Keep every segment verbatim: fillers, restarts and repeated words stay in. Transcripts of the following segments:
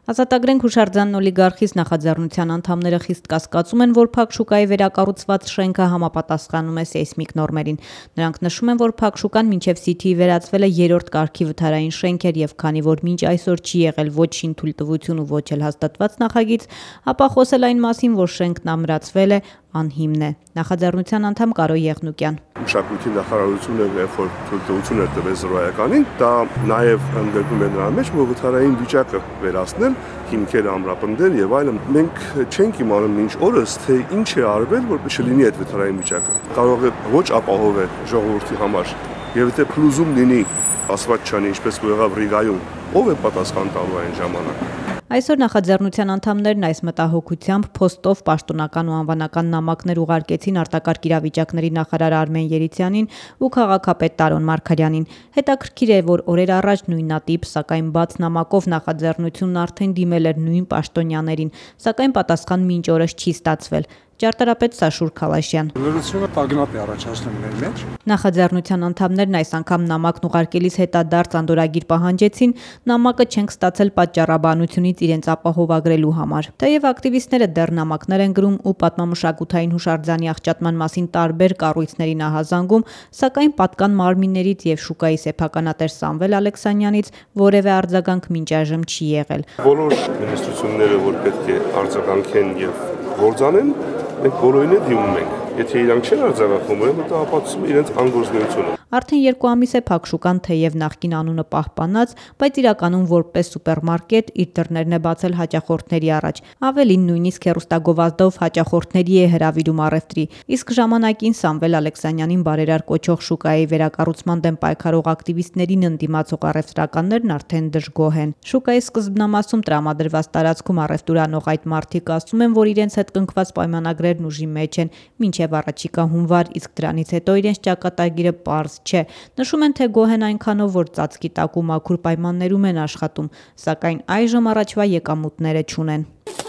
Ազատագրենք հուշարձանն օլիգարխից նախաձեռնության անդամները խիստ կասկածում են, որ փակ շուկայի վերակառուցված շենքը համապատասխանում է սեյսմիկ նորմերին։ Նրանք նշում են, որ փակ շուկան մինչև Սիթիի վերածվել է երրորդ կարգի վթարային շենքեր եւ քանի որ մինչ այսօր չի եղել ոչ շինթույլտվություն ու ոչ էլ հաստատված նախագիծ, ապա խոսել այն մասին, որ շենքն ամրացվել է, անհիմն է։ Նախաձեռնության անդամ Կարո Եղնուկյան. Մշակույթի նախարարությունը երբ որ թույլտվություն էր տվել զրոյականին, դա նաև ընդգրկում է նրա մեջ, որ վթարային վիճակը վերացնել, հիմքերը ամրապնդել եւ այլն։ Մենք չենք իմանում մինչ օրս, թե ինչ է արվել, որ չլինի այդ վթարային վիճակը։ Կարող է ոչ ապահով է ժողովրդի համար, եւ եթե փլուզում լինի, ասված չանի, ինչպես որ եղավ Ռիգայում, ով է պատասխան տալու այն ժամանակ։ Այսօր նախաձեռնության անդամներն այս մտահոգությամբ փոստով պաշտոնական ու անվանական նամակներ ուղարկեցին արտակարգ իրավիճակների նախարար Արմեն Երիցյանին ու քաղաքապետ Տարոն Մարգարյանին։ Հետաքրքիր է, որ օրեր առաջ նույնատիպ, սակայն բաց նամակով նախաձեռնությունն արդեն դիմել էր նույն պաշտոնյաներին, սակայն պատասխան մինչ օրս չի ստացվել։ Ճարտարապետ Սաշուր Քալաշյան. Լրությունը տագնապ է առաջացնում մեր մեջ։ Նախաձեռնության անդամներն այս անգամ նամակն ուղարկելիս հետադարձ անդորագիր պահանջեցին, նամակը չենք ստացել պատճառաբանությունից իրենց ապահովագրելու համար։ Թեև ակտիվիստները դեռ նամակներ են գրում ու պատմամշակութային հուշարձանի աղճատման մասին տարբեր կառույցների նահազանգում, սակայն պատկան մարմիններից եւ շուկայի սեփականատեր Սամվել Ալեքսանյանից որևէ արձագանք մինչ այժմ չի եղել։ Բոլոր մինիստրությունները, որ պետք է արձագանքեն եւ գործանեն, մենք բոլորին է դիմում ենք։ Եթե իրանք չեն արձագանքում, ուրեմն դա ապացուցում է իրենց անգործնությունը։ Արդեն երկու ամիս է փակ շուկան թեև նախկին անունը պահպանած, բայց իրականում որպես սուպերմարկետ իր դռներն է բացել հաճախորդների առաջ։ Ավելին նույնիսկ հեռուստագովազդով հաճախորդների է հրավիրում առևտրի։ Իսկ ժամանակին Սամվել Ալեքսանյանին բարերար կոչող շուկայի վերակառուցման դեմ պայքարող ակտիվիստներին ընդդիմացող առևտրականներն արդեն դժգոհ են։ Շուկայի սկզբնամասում տրամադրված տարածքում առևտուրանող այդ մարդիկ ասում են, որ իրենց հետ կնքված պայմանագրերն ուժի մեջ են մինչև առաջիկա հունվար, իսկ դրանից հետո իրենց ճակատագիրը պարզ չէ։ Նշում են, թե գոհ են այնքանով, որ ծածկի տակ ու մաքուր պայմաններում են աշխատում, սակայն այժմ առաջվա եկամուտները չունեն։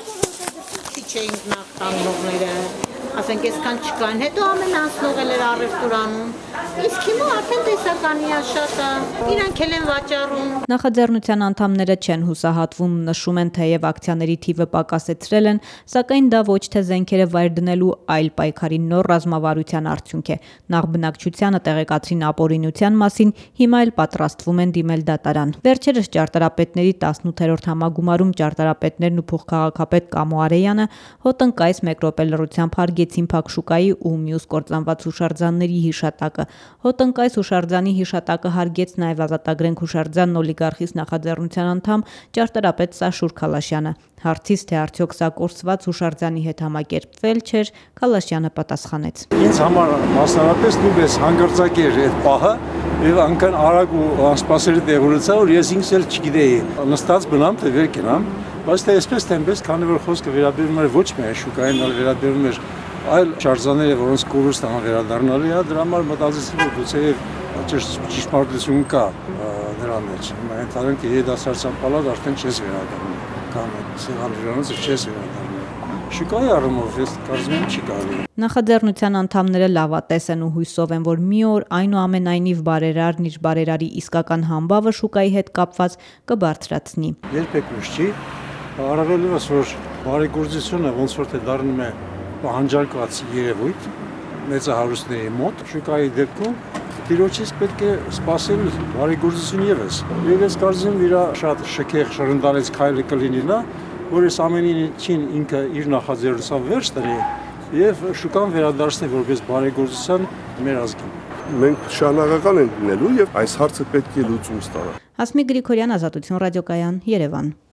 Քիչ էինք նախ տանողները, ասենք այսքան չկան, հետո ամեն անցնողել էր առևտուրանում, իսկ հիմա արդեն տեսականի է շատը, իրանք էլ են վաճառում։ Նախաձեռնության անդամները չեն հուսահատվում, նշում են, թեև ակցիաների թիվը պակասեցրել են, սակայն դա ոչ թե զենքերը վայր դնելու, այլ պայքարի նոր ռազմավարության արդյունք է։ Նախ բնակչությանը տեղեկացրին ապօրինության մասին, հիմա էլ պատրաստվում են դիմել դատարան։ Վերջերս ճարտարապետների տասնութերորդ համագումարում ճարտարապետներն ու փոխքաղաքապետ Կամո Արեյանը հոտնկայս մեկ րոպե լռությամբ հարգեցին փակ շուկայի ու մյուս կործանված հուշարձանների հիշատակը։ Հոտնկայս հուշարձանի հիշատակը հարգեց նաև Ազատագրենք հուշարձանն օլիգարխից նախաձեռնության անդամ ճարտարապետ Սաշուր Քալաշյանը։ Հարցից, թե արդյոք սա կորսված հուշարձանի հետ համակերպվել չէր, Քալաշյանը պատասխանեց. Ինձ համար մասնավորապես նույնպես հանգրծակ էր այդ պահը եւ անկան արագ ու անսպասելի տեղորեցա, որ ես ինքս էլ չգիտեի։ Նստած բնամ թե վեր կենամ, բայց թե այսպես թե այնպես, քանի որ խոսքը վերաբերում էր ոչ միայն շուկային, այլ վերաբերում էր այլ շարժանները, որոնց կորուստը վերադառնալու է, դրա համար մտածեցի, որ գուցե ճշմարտություն կա դրա մեջ։ Ենթադրենք երիտասարդության պալատ արդեն չես վերադառնում, կամ սեղանրանոցը չես վերադառնում։ Շուկայի առումով ես կարծում եմ չի կարելի։ Նախաձեռնության անդամները լավատես են ու հույսով են, որ մի օր այնուամենայնիվ բարերարն իր բարերարի իսկական համբավը շուկայի հետ կապված կբարձրացնի։ Երբեք ուշ չի, առավելևս որ բարեգործությունը ոնց որ թե դառնում է պահանջարկված երևույթ մեծահարուստների մոտ, շուկայի դեպքում տիրոջից պետք է սպասել բարեգործություն ևս։ Եվ ես կարծում եմ իր շատ շքեղ շրընդալից քայլը կլինի նա, որ այս ամեն ինչին ինքը իր նախաձեռնությամբ վերջ տնի եւ շուկան վերադարձնի որպես բարեգործության մեր ազգին։ Մենք շարունակական ենք լինելու եւ այս հարցը պետք է լուծում ստանա։ Հասմիկ Գրիգորյան, Ազատություն ռադիոկայան, Երևան։